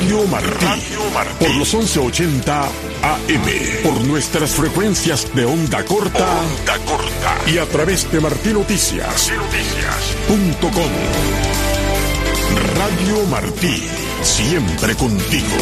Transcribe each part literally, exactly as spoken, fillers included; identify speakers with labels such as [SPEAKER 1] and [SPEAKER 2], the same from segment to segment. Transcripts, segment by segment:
[SPEAKER 1] Radio Martí, Radio Martí, por los once ochenta A M, por nuestras frecuencias de onda corta, onda corta y a través de martí noticias punto com. Radio Martí, siempre contigo.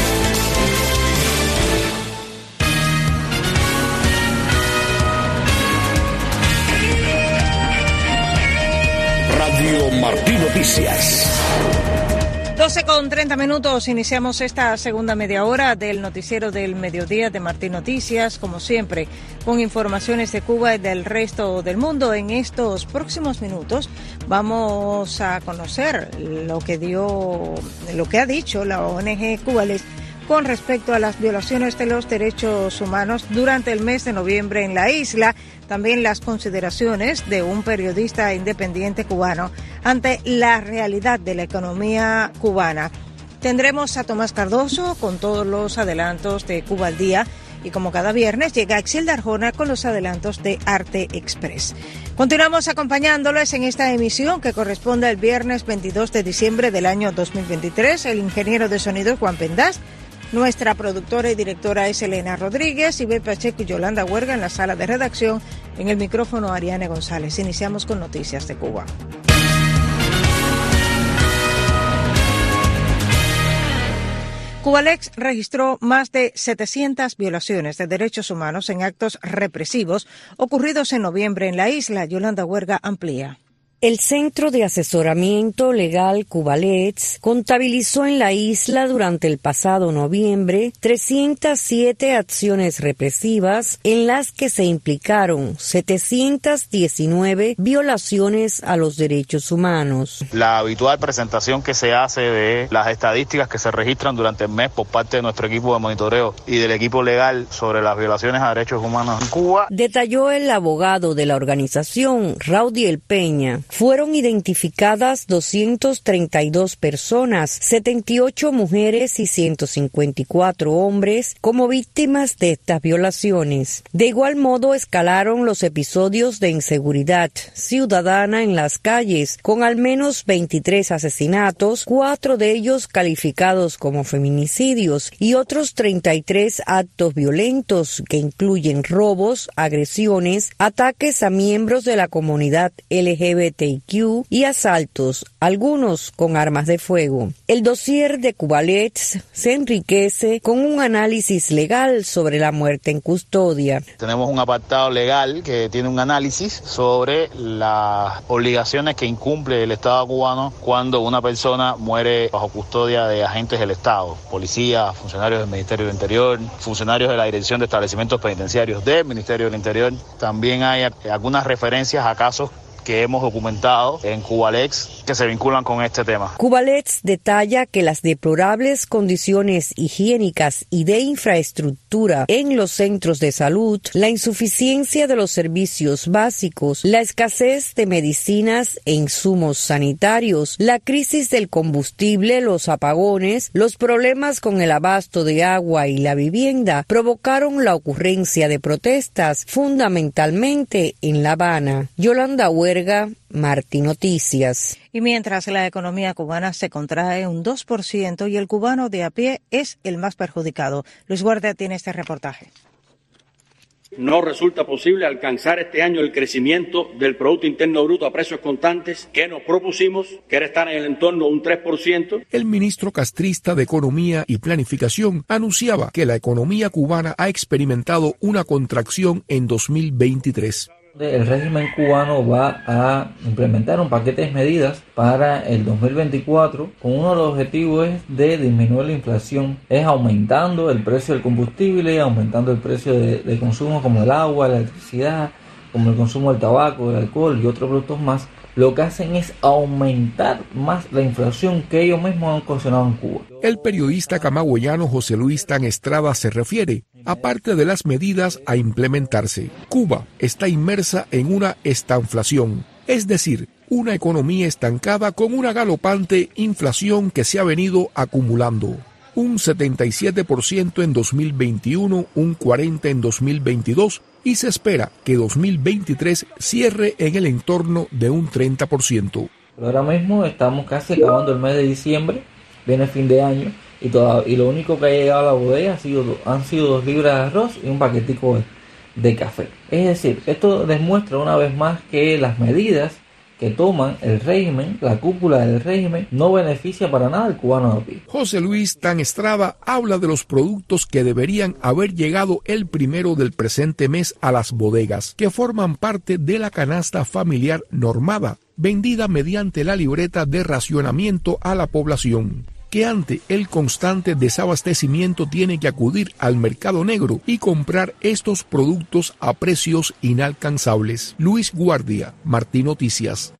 [SPEAKER 1] Radio Martí Noticias.
[SPEAKER 2] doce con treinta minutos, iniciamos esta segunda media hora del noticiero del mediodía de Martí Noticias, como siempre, con informaciones de Cuba y del resto del mundo. En estos próximos minutos vamos a conocer lo que dio, lo que ha dicho la O N G Cubalex con respecto a las violaciones de los derechos humanos durante el mes de noviembre en la isla, también las consideraciones de un periodista independiente cubano ante la realidad de la economía cubana. Tendremos a Tomás Cardoso con todos los adelantos de Cuba al Día y como cada viernes llega Exilda Arjona con los adelantos de Arte Express. Continuamos acompañándoles en esta emisión que corresponde al viernes veintidós de diciembre del año dos mil veintitrés. El ingeniero de sonido Juan Pendás. Nuestra productora y directora es Elena Rodríguez, Ibel Pacheco y Yolanda Huerga en la sala de redacción. En el micrófono Ariane González. Iniciamos con noticias de Cuba. Cubalex registró más de setecientas violaciones de derechos humanos en actos represivos ocurridos en noviembre en la isla. Yolanda Huerga amplía.
[SPEAKER 3] El Centro de Asesoramiento Legal Cubalex contabilizó en la isla durante el pasado noviembre trescientas siete acciones represivas en las que se implicaron setecientas diecinueve violaciones a los derechos humanos.
[SPEAKER 4] La habitual presentación que se hace de las estadísticas que se registran durante el mes por parte de nuestro equipo de monitoreo y del equipo legal sobre las violaciones a derechos humanos en Cuba.
[SPEAKER 3] Detalló el abogado de la organización, Raudiel Peña. Fueron identificadas doscientas treinta y dos personas, setenta y ocho mujeres y ciento cincuenta y cuatro hombres como víctimas de estas violaciones. De igual modo escalaron los episodios de inseguridad ciudadana en las calles, con al menos veintitrés asesinatos, cuatro de ellos calificados como feminicidios y otros treinta y tres actos violentos que incluyen robos, agresiones, ataques a miembros de la comunidad L G B T I Q y asaltos, algunos con armas de fuego. El dossier de Cubalex se enriquece con un análisis legal sobre la muerte en custodia.
[SPEAKER 4] Tenemos un apartado legal que tiene un análisis sobre las obligaciones que incumple el Estado cubano cuando una persona muere bajo custodia de agentes del Estado, policías, funcionarios del Ministerio del Interior, funcionarios de la Dirección de Establecimientos Penitenciarios del Ministerio del Interior. También hay algunas referencias a casos que hemos documentado en Cubalex que se vinculan con este tema.
[SPEAKER 3] Cubalex detalla que las deplorables condiciones higiénicas y de infraestructura en los centros de salud, la insuficiencia de los servicios básicos, la escasez de medicinas e insumos sanitarios, la crisis del combustible, los apagones, los problemas con el abasto de agua y la vivienda provocaron la ocurrencia de protestas, fundamentalmente en La Habana. Yolanda Huerga, Martí Noticias.
[SPEAKER 2] Y mientras la economía cubana se contrae un dos por ciento y el cubano de a pie es el más perjudicado. Luis Guardia tiene este reportaje.
[SPEAKER 5] No resulta posible alcanzar este año el crecimiento del Producto Interno Bruto a precios constantes que nos propusimos, que era estar en el entorno de un tres por ciento.
[SPEAKER 6] El ministro castrista de Economía y Planificación anunciaba que la economía cubana ha experimentado una contracción en dos mil veintitrés.
[SPEAKER 7] El régimen cubano va a implementar un paquete de medidas para el dos mil veinticuatro con uno de los objetivos es de disminuir la inflación, es aumentando el precio del combustible, aumentando el precio de, de consumo como el agua, la electricidad, como el consumo del tabaco, del alcohol y otros productos más. Lo que hacen es aumentar más la inflación que ellos mismos han ocasionado en Cuba.
[SPEAKER 6] El periodista camagüeyano José Luis Tan Estrada se refiere, aparte de las medidas a implementarse, Cuba está inmersa en una estanflación, es decir, una economía estancada con una galopante inflación que se ha venido acumulando. Un setenta y siete por ciento en dos mil veintiuno, un cuarenta por ciento en dos mil veintidós y se espera que dos mil veintitrés cierre en el entorno de un treinta por ciento.
[SPEAKER 7] Ahora mismo estamos casi acabando el mes de diciembre, viene fin de año y, toda, y lo único que ha llegado a la bodega ha sido, han sido dos libras de arroz y un paquetico de, de café. Es decir, esto demuestra una vez más que las medidas que toman el régimen, la cúpula del régimen, no beneficia para nada al cubano de pie.
[SPEAKER 6] José Luis Tan Estrada habla de los productos que deberían haber llegado el primero del presente mes a las bodegas, que forman parte de la canasta familiar normada, vendida mediante la libreta de racionamiento a la población, que ante el constante desabastecimiento tiene que acudir al mercado negro y comprar estos productos a precios inalcanzables. Luis Guardia, Martín Noticias.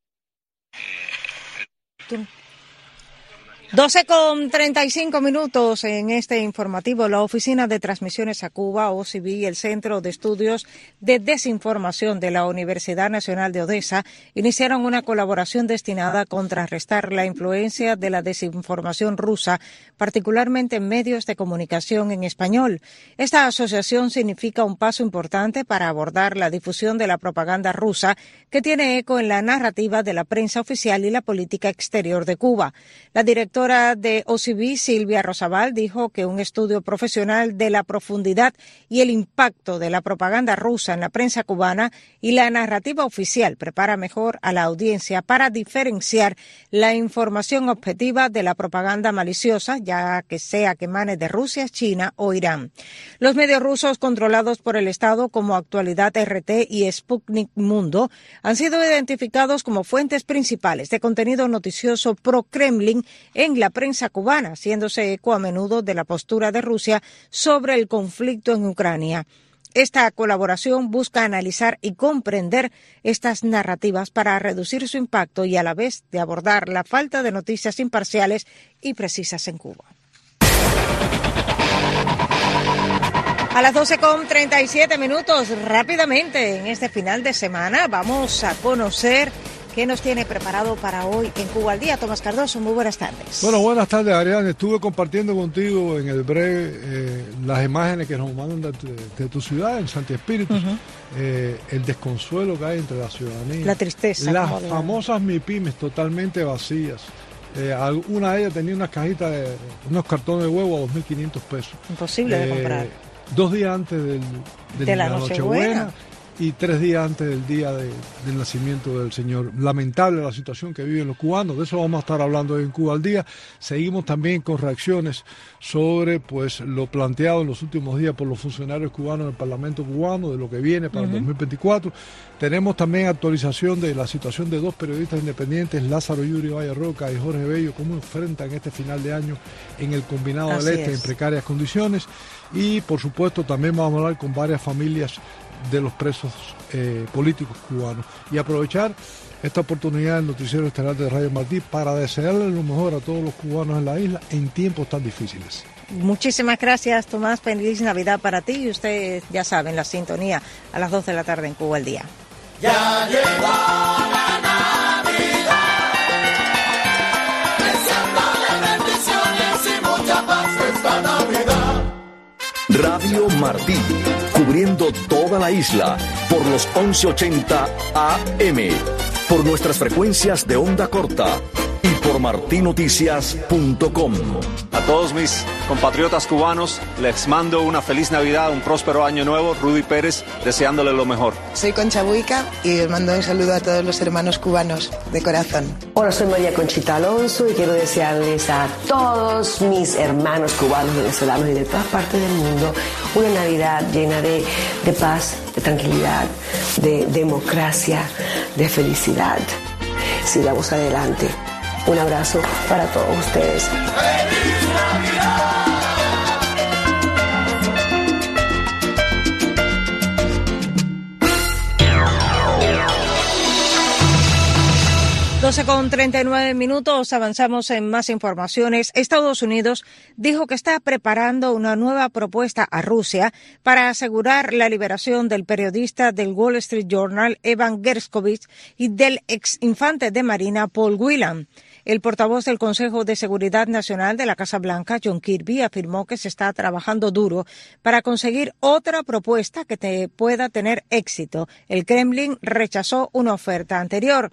[SPEAKER 2] doce con treinta y cinco minutos en este informativo. La Oficina de Transmisiones a Cuba, O C B, y el Centro de Estudios de Desinformación de la Universidad Nacional de Odessa iniciaron una colaboración destinada a contrarrestar la influencia de la desinformación rusa, particularmente en medios de comunicación en español. Esta asociación significa un paso importante para abordar la difusión de la propaganda rusa que tiene eco en la narrativa de la prensa oficial y la política exterior de Cuba. La directora de O C B, Silvia Rosabal, dijo que un estudio profesional de la profundidad y el impacto de la propaganda rusa en la prensa cubana y la narrativa oficial prepara mejor a la audiencia para diferenciar la información objetiva de la propaganda maliciosa, ya que sea que emane de Rusia, China o Irán. Los medios rusos controlados por el Estado como Actualidad R T y Sputnik Mundo han sido identificados como fuentes principales de contenido noticioso pro-Kremlin en la prensa cubana, haciéndose eco a menudo de la postura de Rusia sobre el conflicto en Ucrania. Esta colaboración busca analizar y comprender estas narrativas para reducir su impacto y a la vez de abordar la falta de noticias imparciales y precisas en Cuba. A las doce con treinta y siete minutos, rápidamente en este final de semana vamos a conocer ¿qué nos tiene preparado para hoy en Cuba al Día? Tomás Cardoso, muy buenas tardes.
[SPEAKER 8] Bueno, buenas tardes, Ariane. Estuve compartiendo contigo en el breve eh, las imágenes que nos mandan de, de, de tu ciudad, en Santi Espíritu, uh-huh. eh, el desconsuelo que hay entre la ciudadanía.
[SPEAKER 2] La tristeza.
[SPEAKER 8] Las famosas MIPYMES totalmente vacías. Eh, una de ellas tenía unas cajitas de unos cartones de huevo a dos mil quinientos pesos.
[SPEAKER 2] Imposible eh, de comprar.
[SPEAKER 8] Dos días antes del, del
[SPEAKER 2] de la,
[SPEAKER 8] la
[SPEAKER 2] Nochebuena.
[SPEAKER 8] Noche y tres días antes del día de, del nacimiento del Señor. Lamentable la situación que viven los cubanos, de eso vamos a estar hablando hoy en Cuba al Día. Seguimos también con reacciones sobre pues lo planteado en los últimos días por los funcionarios cubanos en el Parlamento cubano, de lo que viene para uh-huh. el dos mil veinticuatro. Tenemos también actualización de la situación de dos periodistas independientes, Lázaro Yuri Valle Roca y Jorge Bello, cómo enfrentan este final de año en el Combinado Así del Este es. en precarias condiciones. Y por supuesto también vamos a hablar con varias familias de los presos eh, políticos cubanos y aprovechar esta oportunidad del noticiero estelar de Radio Martí para desearle lo mejor a todos los cubanos en la isla en tiempos tan difíciles.
[SPEAKER 2] Muchísimas gracias, Tomás. Feliz Navidad para ti y ustedes ya saben, la sintonía a las dos de la tarde en Cuba al Día.
[SPEAKER 9] Ya llegó la Navidad, deseándole bendiciones y mucha paz esta Navidad.
[SPEAKER 10] Radio Martí, cubriendo toda la isla por los once ochenta A M, por nuestras frecuencias de onda corta y por martí noticias punto com.
[SPEAKER 11] A todos mis compatriotas cubanos les mando una feliz Navidad, un próspero año nuevo. Rudy Pérez, deseándole lo mejor.
[SPEAKER 12] Soy Concha Buica y les mando un saludo a todos los hermanos cubanos de corazón.
[SPEAKER 13] Hola, soy María Conchita Alonso y quiero desearles a todos mis hermanos cubanos, venezolanos y de todas partes del mundo una Navidad llena de, de paz, de tranquilidad, de democracia, de felicidad. Sigamos adelante. Un abrazo para todos ustedes. ¡Feliz Navidad!
[SPEAKER 2] doce con treinta y nueve minutos, avanzamos en más informaciones. Estados Unidos dijo que está preparando una nueva propuesta a Rusia para asegurar la liberación del periodista del Wall Street Journal, Evan Gershkovich, y del ex infante de Marina, Paul Whelan. El portavoz del Consejo de Seguridad Nacional de la Casa Blanca, John Kirby, afirmó que se está trabajando duro para conseguir otra propuesta que te pueda tener éxito. El Kremlin rechazó una oferta anterior.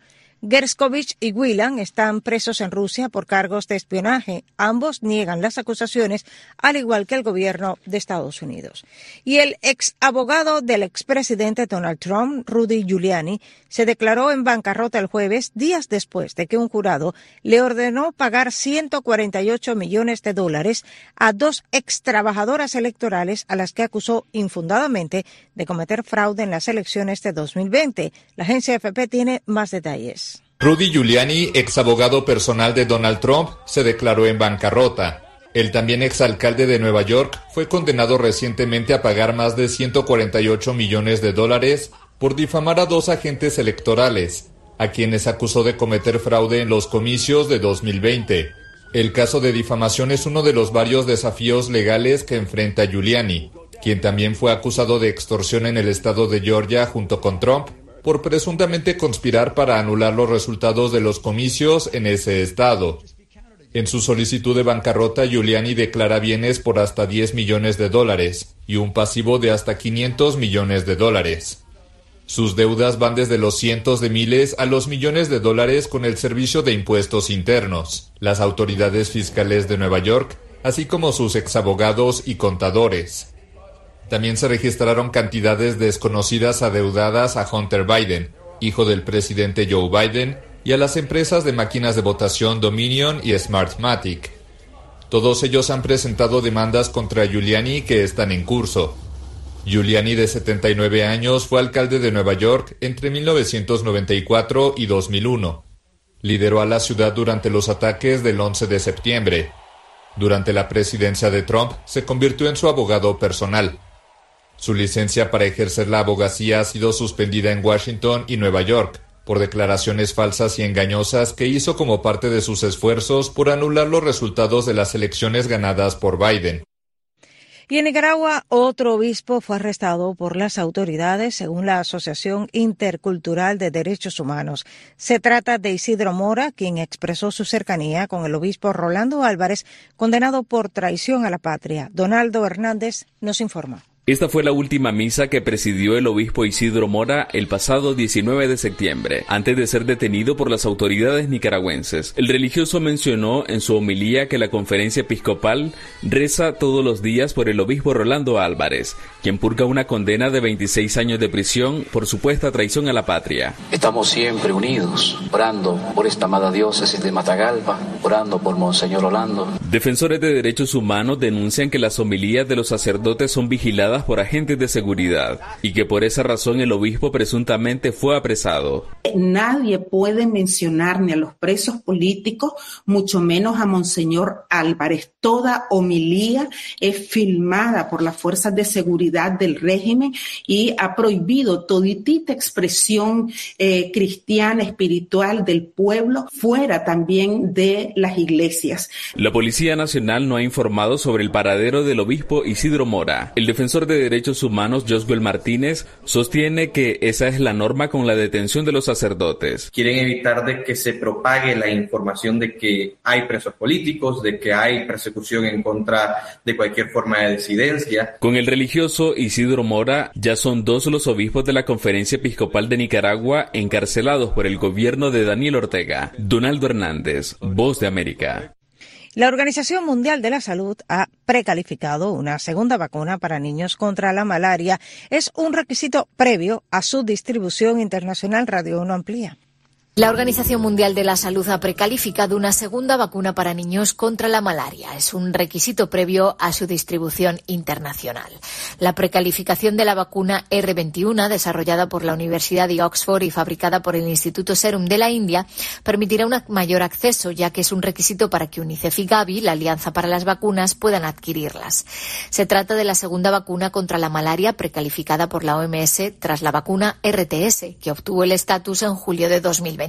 [SPEAKER 2] Gerskovich y Whelan están presos en Rusia por cargos de espionaje. Ambos niegan las acusaciones, al igual que el gobierno de Estados Unidos. Y el ex abogado del expresidente Donald Trump, Rudy Giuliani, se declaró en bancarrota el jueves, días después de que un jurado le ordenó pagar ciento cuarenta y ocho millones de dólares a dos ex trabajadoras electorales a las que acusó infundadamente de cometer fraude en las elecciones de dos mil veinte. La agencia A F P tiene más detalles.
[SPEAKER 14] Rudy Giuliani, ex abogado personal de Donald Trump, se declaró en bancarrota. El también exalcalde de Nueva York fue condenado recientemente a pagar más de ciento cuarenta y ocho millones de dólares por difamar a dos agentes electorales, a quienes acusó de cometer fraude en los comicios de dos mil veinte. El caso de difamación es uno de los varios desafíos legales que enfrenta Giuliani, quien también fue acusado de extorsión en el estado de Georgia junto con Trump por presuntamente conspirar para anular los resultados de los comicios en ese estado. En su solicitud de bancarrota, Giuliani declara bienes por hasta diez millones de dólares y un pasivo de hasta quinientos millones de dólares. Sus deudas van desde los cientos de miles a los millones de dólares con el Servicio de Impuestos Internos, las autoridades fiscales de Nueva York, así como sus exabogados y contadores. También se registraron cantidades desconocidas adeudadas a Hunter Biden, hijo del presidente Joe Biden, y a las empresas de máquinas de votación Dominion y Smartmatic. Todos ellos han presentado demandas contra Giuliani que están en curso. Giuliani, de setenta y nueve años, fue alcalde de Nueva York entre mil novecientos noventa y cuatro y dos mil uno. Lideró a la ciudad durante los ataques del once de septiembre. Durante la presidencia de Trump, se convirtió en su abogado personal. Su licencia para ejercer la abogacía ha sido suspendida en Washington y Nueva York por declaraciones falsas y engañosas que hizo como parte de sus esfuerzos por anular los resultados de las elecciones ganadas por Biden.
[SPEAKER 2] Y en Nicaragua, otro obispo fue arrestado por las autoridades, según la Asociación Intercultural de Derechos Humanos. Se trata de Isidro Mora, quien expresó su cercanía con el obispo Rolando Álvarez, condenado por traición a la patria. Donaldo Hernández nos informa.
[SPEAKER 15] Esta fue la última misa que presidió el obispo Isidro Mora el pasado diecinueve de septiembre, antes de ser detenido por las autoridades nicaragüenses. El religioso mencionó en su homilía que la conferencia episcopal reza todos los días por el obispo Rolando Álvarez, quien purga una condena de veintiséis años de prisión por supuesta traición a la patria.
[SPEAKER 16] Estamos siempre unidos, orando por esta amada diócesis de Matagalpa, orando por Monseñor Rolando.
[SPEAKER 15] Defensores de derechos humanos denuncian que las homilías de los sacerdotes son vigiladas por agentes de seguridad y que por esa razón el obispo presuntamente fue apresado.
[SPEAKER 17] Nadie puede mencionar ni a los presos políticos, mucho menos a Monseñor Álvarez. Toda homilía es filmada por las fuerzas de seguridad del régimen y ha prohibido toditita expresión eh, cristiana, espiritual del pueblo, fuera también de las iglesias.
[SPEAKER 15] La Policía Nacional no ha informado sobre el paradero del obispo Isidro Mora. El defensor de Derechos Humanos, Joswell Martínez, sostiene que esa es la norma con la detención de los sacerdotes.
[SPEAKER 18] Quieren evitar de que se propague la información de que hay presos políticos, de que hay persecución en contra de cualquier forma de disidencia.
[SPEAKER 15] Con el religioso Isidro Mora, ya son dos los obispos de la Conferencia Episcopal de Nicaragua encarcelados por el gobierno de Daniel Ortega. Donaldo Hernández, Voz de América.
[SPEAKER 2] La Organización Mundial de la Salud ha precalificado una segunda vacuna para niños contra la malaria. Es un requisito previo a su distribución internacional. Radio uno amplía.
[SPEAKER 19] La Organización Mundial de la Salud ha precalificado una segunda vacuna para niños contra la malaria. Es un requisito previo a su distribución internacional. La precalificación de la vacuna erre veintiuno, desarrollada por la Universidad de Oxford y fabricada por el Instituto Serum de la India, permitirá un mayor acceso, ya que es un requisito para que UNICEF y Gavi, la Alianza para las Vacunas, puedan adquirirlas. Se trata de la segunda vacuna contra la malaria precalificada por la O M S tras la vacuna erre te ese, que obtuvo el estatus en julio de dos mil veintidós.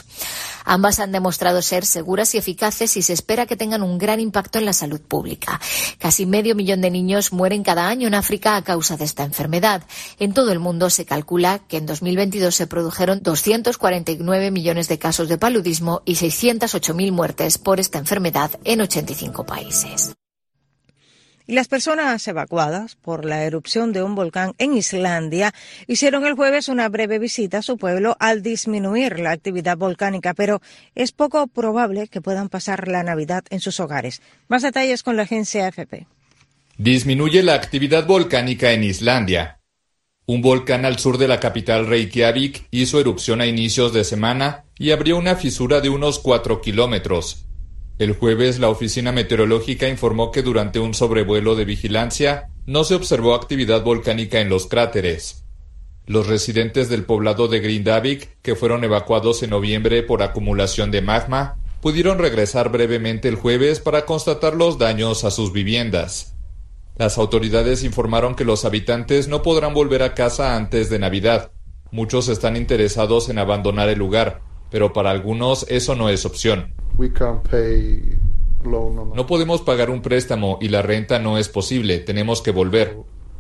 [SPEAKER 19] Ambas han demostrado ser seguras y eficaces y se espera que tengan un gran impacto en la salud pública. Casi medio millón de niños mueren cada año en África a causa de esta enfermedad. En todo el mundo se calcula que en dos mil veintidós se produjeron doscientos cuarenta y nueve millones de casos de paludismo y seiscientas ocho mil muertes por esta enfermedad en ochenta y cinco países.
[SPEAKER 2] y las personas evacuadas por la erupción de un volcán en Islandia hicieron el jueves una breve visita a su pueblo al disminuir la actividad volcánica, pero es poco probable que puedan pasar la Navidad en sus hogares. Más detalles con la agencia A F P.
[SPEAKER 14] Disminuye la actividad volcánica en Islandia. Un volcán al sur de la capital Reykjavik hizo erupción a inicios de semana y abrió una fisura de unos cuatro kilómetros. El jueves, la oficina meteorológica informó que durante un sobrevuelo de vigilancia no se observó actividad volcánica en los cráteres. Los residentes del poblado de Grindavik, que fueron evacuados en noviembre por acumulación de magma, pudieron regresar brevemente el jueves para constatar los daños a sus viviendas. Las autoridades informaron que los habitantes no podrán volver a casa antes de Navidad. Muchos están interesados en abandonar el lugar, pero para algunos eso no es opción. No podemos pagar un préstamo y la renta no es posible, tenemos que volver.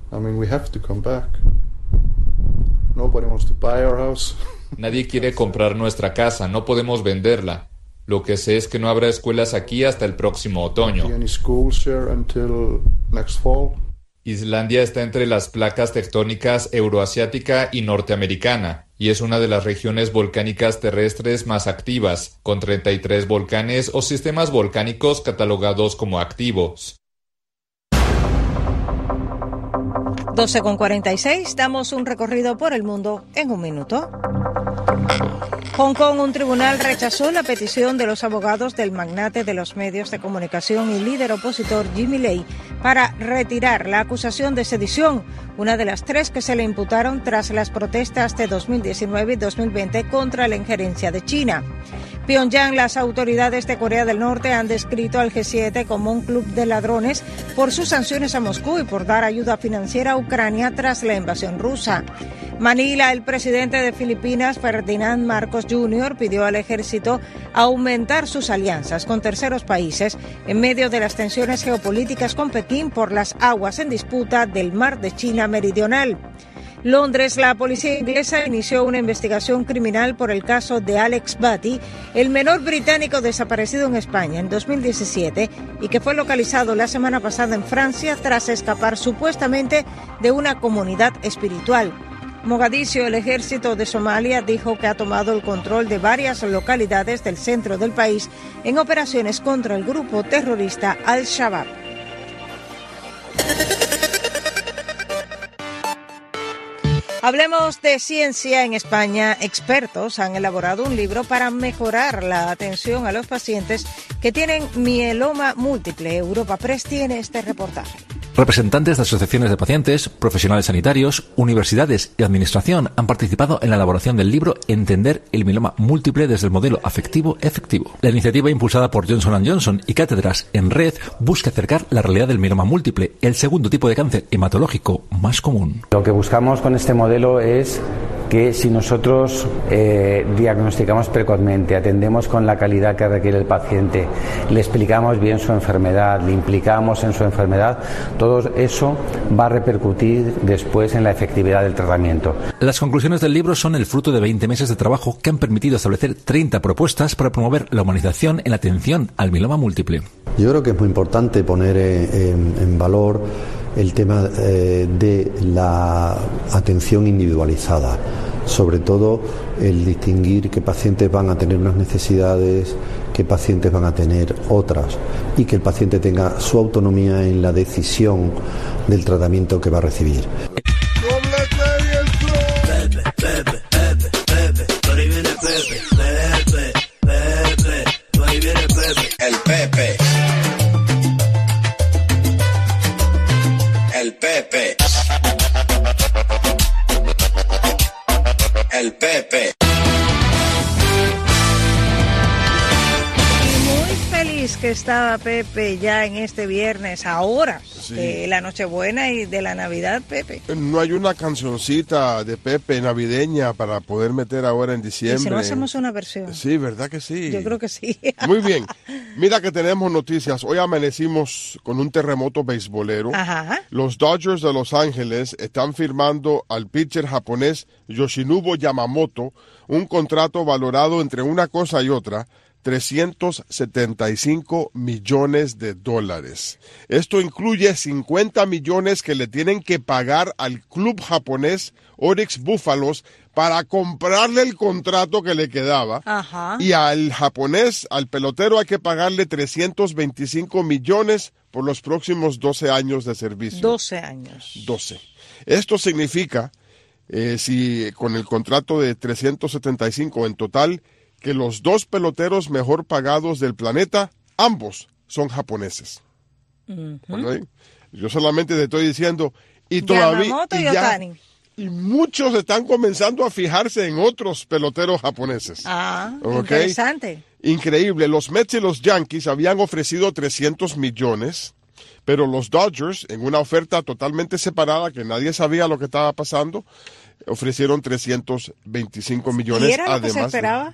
[SPEAKER 14] Nadie quiere comprar nuestra casa, no podemos venderla. Lo que sé es que no habrá escuelas aquí hasta el próximo otoño. Islandia está entre las placas tectónicas euroasiática y norteamericana, y es una de las regiones volcánicas terrestres más activas, con treinta y tres volcanes o sistemas volcánicos catalogados como activos.
[SPEAKER 2] doce con cuarenta y seis, damos un recorrido por el mundo en un minuto. Hong Kong, un tribunal rechazó la petición de los abogados del magnate de los medios de comunicación y líder opositor Jimmy Lai para retirar la acusación de sedición, una de las tres que se le imputaron tras las protestas de dos mil diecinueve y dos mil veinte contra la injerencia de China. Pyongyang, las autoridades de Corea del Norte han descrito al G siete como un club de ladrones por sus sanciones a Moscú y por dar ayuda financiera a Ucrania tras la invasión rusa. Manila, el presidente de Filipinas, Ferdinand Marcos junior, pidió al ejército aumentar sus alianzas con terceros países en medio de las tensiones geopolíticas con Pekín por las aguas en disputa del Mar de China Meridional. Londres, la policía inglesa inició una investigación criminal por el caso de Alex Batty, el menor británico desaparecido en España en dos mil diecisiete y que fue localizado la semana pasada en Francia tras escapar supuestamente de una comunidad espiritual. Mogadiscio, el ejército de Somalia, dijo que ha tomado el control de varias localidades del centro del país en operaciones contra el grupo terrorista Al-Shabaab. Hablemos de ciencia en España. Expertos han elaborado un libro para mejorar la atención a los pacientes que tienen mieloma múltiple. Europa Press tiene este reportaje.
[SPEAKER 20] Representantes de asociaciones de pacientes, profesionales sanitarios, universidades y administración han participado en la elaboración del libro Entender el mieloma múltiple desde el modelo afectivo efectivo. La iniciativa, impulsada por Johnson and Johnson y Cátedras en Red, busca acercar la realidad del mieloma múltiple, el segundo tipo de cáncer hematológico más común.
[SPEAKER 21] Lo que buscamos con este modelo es que si nosotros eh, diagnosticamos precozmente, atendemos con la calidad que requiere el paciente, le explicamos bien su enfermedad, le implicamos en su enfermedad, todo eso va a repercutir después en la efectividad del tratamiento.
[SPEAKER 20] Las conclusiones del libro son el fruto de veinte meses de trabajo que han permitido establecer treinta propuestas para promover la humanización en la atención al mieloma múltiple.
[SPEAKER 22] Yo creo que es muy importante poner en, en valor el tema eh, de la atención individualizada, sobre todo el distinguir qué pacientes van a tener unas necesidades, qué pacientes van a tener otras, y que el paciente tenga su autonomía en la decisión del tratamiento que va a recibir.
[SPEAKER 9] El Pepe. El Pepe. El Pepe.
[SPEAKER 2] Y muy feliz que estaba Pepe ya en este viernes, ahora, sí, de la Nochebuena y de la Navidad, Pepe.
[SPEAKER 23] No hay una cancioncita de Pepe navideña para poder meter ahora en diciembre.
[SPEAKER 2] ¿Y si no hacemos una versión?
[SPEAKER 23] Sí, ¿verdad que sí?
[SPEAKER 2] Yo creo que sí.
[SPEAKER 23] Muy bien. Mira que tenemos noticias. Hoy amanecimos con un terremoto beisbolero.
[SPEAKER 2] Ajá.
[SPEAKER 23] Los Dodgers de Los Ángeles están firmando al pitcher japonés Yoshinobu Yamamoto un contrato valorado entre una cosa y otra trescientos setenta y cinco millones de dólares. Esto incluye cincuenta millones que le tienen que pagar al club japonés Oryx Búfalos para comprarle el contrato que le quedaba.
[SPEAKER 2] Ajá.
[SPEAKER 23] Y al japonés, al pelotero, hay que pagarle trescientos veinticinco millones por los próximos doce años de servicio.
[SPEAKER 2] doce años.
[SPEAKER 23] doce. Esto significa, eh, si con el contrato de trescientos setenta y cinco en total, que los dos peloteros mejor pagados del planeta, ambos son japoneses.
[SPEAKER 2] Uh-huh.
[SPEAKER 23] ¿Okay? Yo solamente te estoy diciendo, y todavía...
[SPEAKER 2] Yamamoto y,
[SPEAKER 23] y ya,
[SPEAKER 2] Otani.
[SPEAKER 23] Y muchos están comenzando a fijarse en otros peloteros japoneses.
[SPEAKER 2] Ah,
[SPEAKER 23] ¿Okay?
[SPEAKER 2] interesante.
[SPEAKER 23] Increíble. Los Mets y los Yankees habían ofrecido trescientos millones, pero los Dodgers, en una oferta totalmente separada, que nadie sabía lo que estaba pasando, ofrecieron trescientos veinticinco millones.
[SPEAKER 2] ¿Y era lo
[SPEAKER 23] además
[SPEAKER 2] que se esperaba?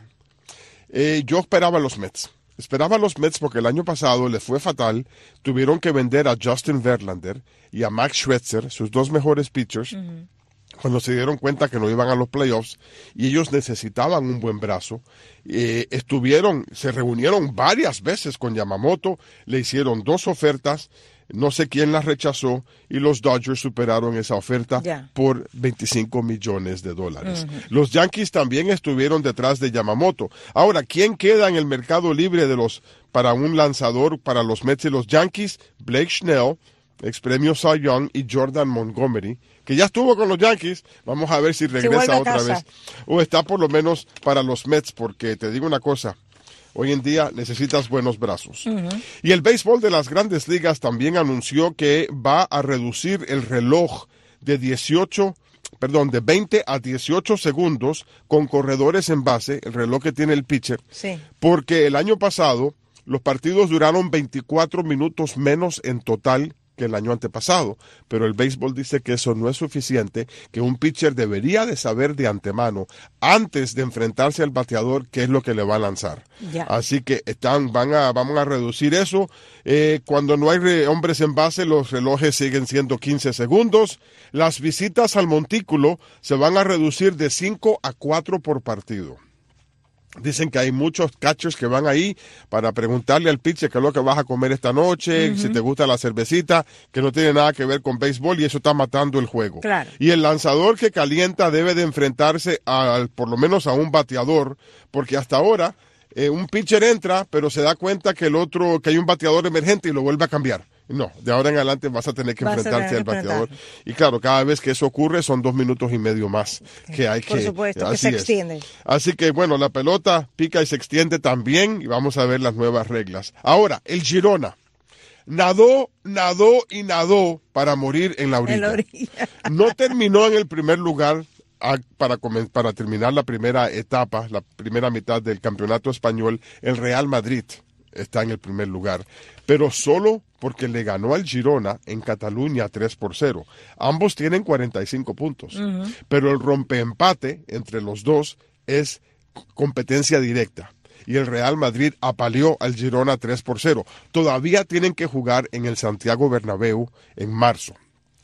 [SPEAKER 23] De, eh, yo esperaba los Mets. Esperaba a los Mets porque el año pasado les fue fatal. Tuvieron que vender a Justin Verlander y a Max Scherzer, sus dos mejores pitchers, uh-huh. cuando se dieron cuenta que no iban a los playoffs y ellos necesitaban un buen brazo. Eh, estuvieron, se reunieron varias veces con Yamamoto, le hicieron dos ofertas, no sé quién las rechazó y los Dodgers superaron esa oferta yeah. por veinticinco millones de dólares. Uh-huh. Los Yankees también estuvieron detrás de Yamamoto. Ahora, ¿quién queda en el mercado libre de los para un lanzador para los Mets y los Yankees? Blake Snell, ex premio Cy Young, y Jordan Montgomery, que ya estuvo con los Yankees. Vamos a ver si regresa otra casa. vez. O está por lo menos para los Mets, porque te digo una cosa, hoy en día necesitas buenos brazos. Uh-huh. Y el béisbol de las grandes ligas también anunció que va a reducir el reloj de dieciocho, perdón, de veinte a dieciocho segundos con corredores en base, el reloj que tiene el pitcher,
[SPEAKER 2] sí.
[SPEAKER 23] porque el año pasado los partidos duraron veinticuatro minutos menos en total que el año antepasado, pero el béisbol dice que eso no es suficiente, que un pitcher debería de saber de antemano, antes de enfrentarse al bateador, qué es lo que le va a lanzar.
[SPEAKER 2] Ya.
[SPEAKER 23] Así que están, van a, vamos a reducir eso. Eh, cuando no hay re, hombres en base, los relojes siguen siendo quince segundos. Las visitas al montículo se van a reducir de cinco a cuatro por partido. Dicen que hay muchos catchers que van ahí para preguntarle al pitcher qué es lo que vas a comer esta noche, uh-huh. si te gusta la cervecita, que no tiene nada que ver con béisbol, y eso está matando el juego.
[SPEAKER 2] Claro.
[SPEAKER 23] Y el lanzador que calienta debe de enfrentarse a, por lo menos a un bateador, porque hasta ahora eh, un pitcher entra, pero se da cuenta que el otro, que hay un bateador emergente y lo vuelve a cambiar. No, de ahora en adelante vas a tener que vas enfrentarte al bateador. Y claro, cada vez que eso ocurre son dos minutos y medio más que hay que...
[SPEAKER 2] Por supuesto, que se extiende.
[SPEAKER 23] Así que bueno, la pelota pica y se extiende también y vamos a ver las nuevas reglas. Ahora, el Girona nadó, nadó y nadó para morir en la orilla.
[SPEAKER 2] En la orilla.
[SPEAKER 23] No terminó en el primer lugar para, para terminar la primera etapa, la primera mitad del campeonato español. El Real Madrid está en el primer lugar, pero solo porque le ganó al Girona en Cataluña tres por cero. Ambos tienen cuarenta y cinco puntos, uh-huh. pero el rompeempate entre los dos es competencia directa. Y el Real Madrid apaleó al Girona tres por cero. Todavía tienen que jugar en el Santiago Bernabéu en marzo.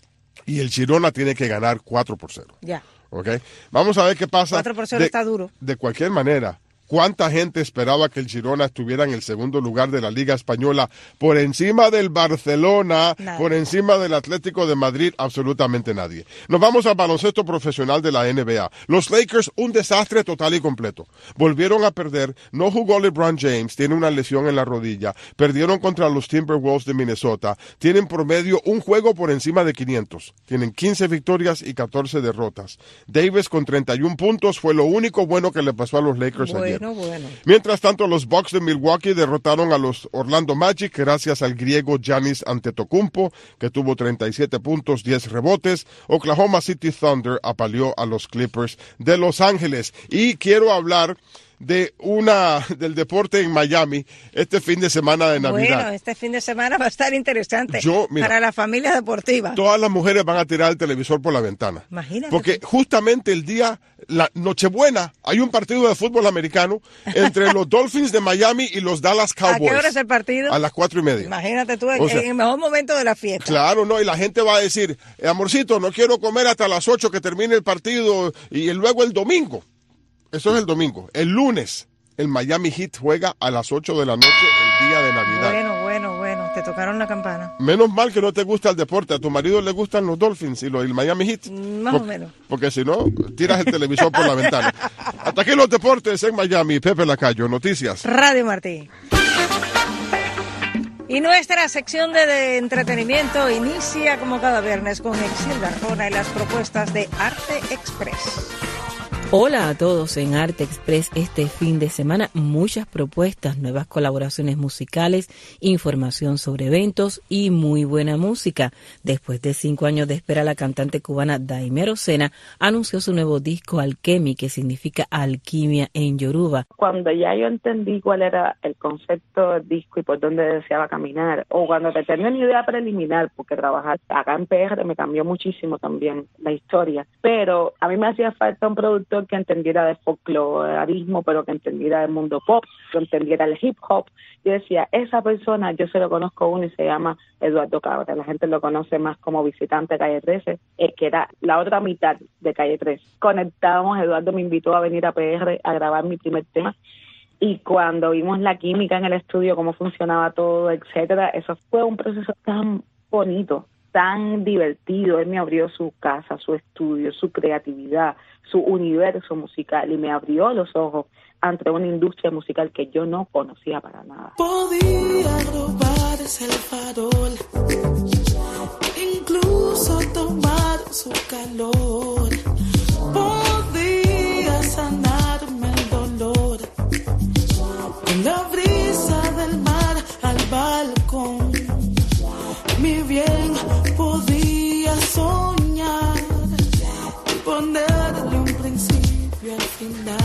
[SPEAKER 23] Y el Girona tiene que ganar cuatro por cero.
[SPEAKER 2] Ya.
[SPEAKER 23] ¿Okay? Vamos a ver qué pasa.
[SPEAKER 2] cuatro por cero
[SPEAKER 23] de,
[SPEAKER 2] está duro.
[SPEAKER 23] De cualquier manera. ¿Cuánta gente esperaba que el Girona estuviera en el segundo lugar de la Liga Española por encima del Barcelona, Nada. por encima del Atlético de Madrid? Absolutamente nadie. Nos vamos al baloncesto profesional de la N B A. Los Lakers, un desastre total y completo. Volvieron a perder. No jugó LeBron James, tiene una lesión en la rodilla. Perdieron contra los Timberwolves de Minnesota. Tienen promedio un juego por encima de quinientos. Tienen quince victorias y catorce derrotas. Davis con treinta y un puntos fue lo único bueno que le pasó a los Lakers
[SPEAKER 2] bueno.
[SPEAKER 23] ayer.
[SPEAKER 2] No, bueno.
[SPEAKER 23] Mientras tanto, los Bucks de Milwaukee derrotaron a los Orlando Magic gracias al griego Giannis Antetokounmpo, que tuvo treinta y siete puntos, diez rebotes. Oklahoma City Thunder apaleó a los Clippers de Los Ángeles. Y quiero hablar de una del deporte en Miami este fin de semana de Navidad.
[SPEAKER 2] Bueno, este fin de semana va a estar interesante
[SPEAKER 23] Yo, mira,
[SPEAKER 2] para la familia deportiva.
[SPEAKER 23] Todas las mujeres van a tirar el televisor por la ventana.
[SPEAKER 2] Imagínate.
[SPEAKER 23] Porque justamente el día, la Nochebuena, hay un partido de fútbol americano entre los Dolphins de Miami y los Dallas Cowboys.
[SPEAKER 2] ¿A qué hora es el partido?
[SPEAKER 23] A las cuatro y media.
[SPEAKER 2] Imagínate tú, en, o sea, en el mejor momento de la fiesta.
[SPEAKER 23] Claro, no, y la gente va a decir, amorcito, no quiero comer hasta las ocho que termine el partido, y luego el domingo. Eso es el domingo. El lunes, el Miami Heat juega a las ocho de la noche el día de Navidad.
[SPEAKER 2] Bueno, bueno, bueno, te tocaron la campana.
[SPEAKER 23] Menos mal que no te gusta el deporte. A tu marido le gustan los Dolphins y los, el Miami Heat.
[SPEAKER 2] Más
[SPEAKER 23] Por,
[SPEAKER 2] o menos.
[SPEAKER 23] Porque si no, tiras el televisor por la ventana. Hasta aquí los deportes en Miami. Pepe Lacayo, noticias.
[SPEAKER 2] Radio Martí. Y nuestra sección de, de entretenimiento inicia como cada viernes con Exilda Arjona y las propuestas de Arte Express.
[SPEAKER 1] Hola a todos en Arte Express. Este fin de semana muchas propuestas, nuevas colaboraciones musicales, información sobre eventos y muy buena música. Después de cinco años de espera, la cantante cubana Daimero Sena anunció su nuevo disco Alquemi, que significa alquimia en yoruba.
[SPEAKER 3] Cuando ya yo entendí cuál era el concepto del disco y por dónde deseaba caminar, o cuando te tenía una idea preliminar, porque trabajar acá en P R me cambió muchísimo también la historia, pero a mí me hacía falta un productor que entendiera de folclorismo, pero que entendiera del mundo pop, que entendiera el hip hop. Yo decía, esa persona, yo se lo conozco uno y se llama Eduardo Cabra. La gente lo conoce más como visitante de Calle trece, eh, que era la otra mitad de Calle trece. Conectamos, Eduardo me invitó a venir a P R a grabar mi primer tema. Y cuando vimos la química en el estudio, cómo funcionaba todo, etcétera, eso fue un proceso tan bonito, tan divertido. Él me abrió su casa, su estudio, su creatividad, su universo musical, y me abrió los ojos ante una industria musical que yo no conocía para nada.
[SPEAKER 4] Podía robarse el farol, incluso tomar su calor, podía sanarme el dolor, con la brisa del mar al balcón, mi bien podía soñar y ponerle un principio al final.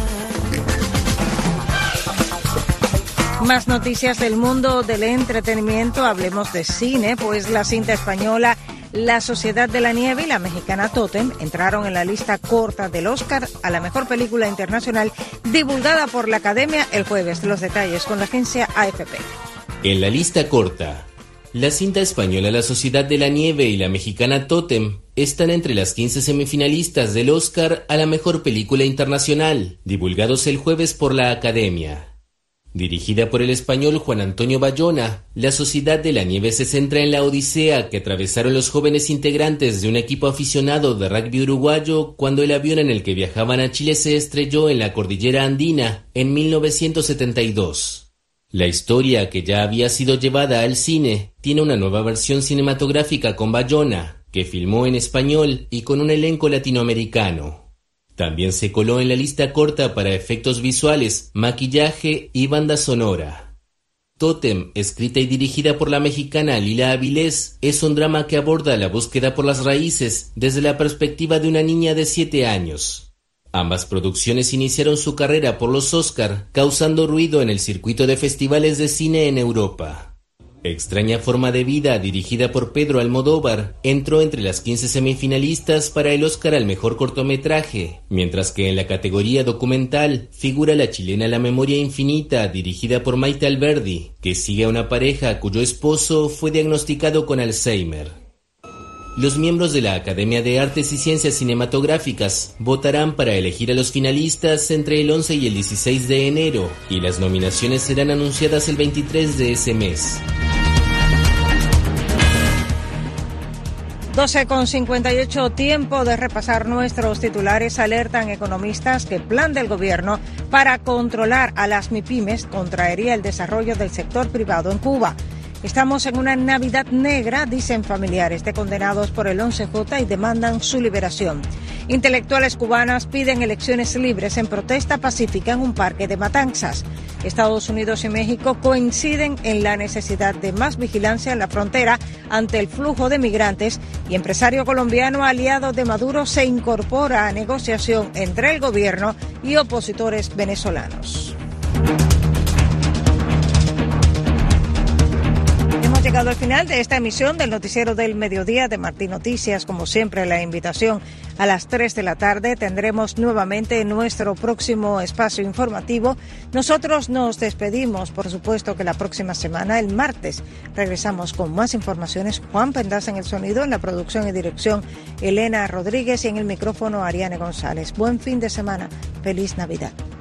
[SPEAKER 2] Más noticias del mundo del entretenimiento. Hablemos de cine, pues la cinta española La Sociedad de la Nieve y la mexicana Totem entraron en la lista corta del Oscar a la mejor película internacional divulgada por la Academia el jueves. Los detalles con la agencia A F P.
[SPEAKER 24] En la lista corta, la cinta española La Sociedad de la Nieve y la mexicana Totem están entre las quince semifinalistas del Oscar a la mejor película internacional, divulgados el jueves por la Academia. Dirigida por el español Juan Antonio Bayona, La Sociedad de la Nieve se centra en la odisea que atravesaron los jóvenes integrantes de un equipo aficionado de rugby uruguayo cuando el avión en el que viajaban a Chile se estrelló en la cordillera andina en mil novecientos setenta y dos. La historia, que ya había sido llevada al cine, tiene una nueva versión cinematográfica con Bayona, que filmó en español y con un elenco latinoamericano. También se coló en la lista corta para efectos visuales, maquillaje y banda sonora. Totem, escrita y dirigida por la mexicana Lila Avilés, es un drama que aborda la búsqueda por las raíces desde la perspectiva de una niña de siete años. Ambas producciones iniciaron su carrera por los Oscar, causando ruido en el circuito de festivales de cine en Europa. Extraña forma de vida, dirigida por Pedro Almodóvar, entró entre las quince semifinalistas para el Oscar al mejor cortometraje, mientras que en la categoría documental figura la chilena La Memoria Infinita, dirigida por Maite Alberdi, que sigue a una pareja cuyo esposo fue diagnosticado con Alzheimer. Los miembros de la Academia de Artes y Ciencias Cinematográficas votarán para elegir a los finalistas entre el once y el dieciséis de enero, y las nominaciones serán anunciadas el veintitrés de ese mes.
[SPEAKER 2] doce con cincuenta y ocho, tiempo de repasar nuestros titulares. Alertan economistas que el plan del gobierno para controlar a las MIPYMES contraería el desarrollo del sector privado en Cuba. Estamos en una Navidad negra, dicen familiares de condenados por el once J y demandan su liberación. Intelectuales cubanas piden elecciones libres en protesta pacífica en un parque de Matanzas. Estados Unidos y México coinciden en la necesidad de más vigilancia en la frontera ante el flujo de migrantes, y empresario colombiano aliado de Maduro se incorpora a negociación entre el gobierno y opositores venezolanos. Llegado al final de esta emisión del Noticiero del Mediodía de Martí Noticias. Como siempre, la invitación a las tres de la tarde. Tendremos nuevamente nuestro próximo espacio informativo. Nosotros nos despedimos, por supuesto que la próxima semana, el martes, regresamos con más informaciones. Juan Pendaza en el sonido, en la producción y dirección Elena Rodríguez, y en el micrófono Ariane González. Buen fin de semana. Feliz Navidad.